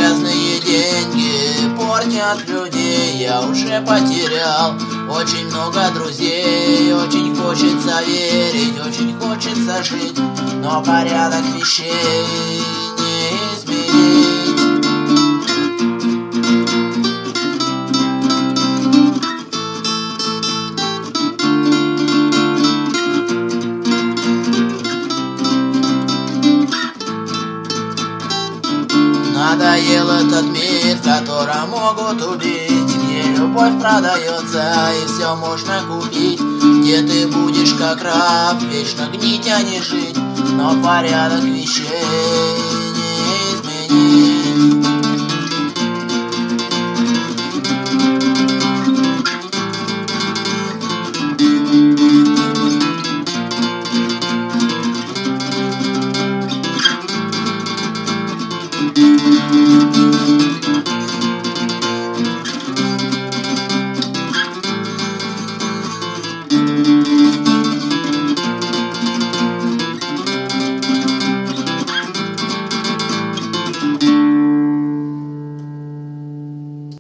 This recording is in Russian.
грязные деньги портят людей. Я уже потерял очень много друзей. Очень хочется верить, очень хочется жить, но порядок вещей не изменить. Надоел этот мир, в котором могут убить, где любовь продается и все можно купить, где ты будешь как раб, вечно гнить, а не жить, но порядок вещей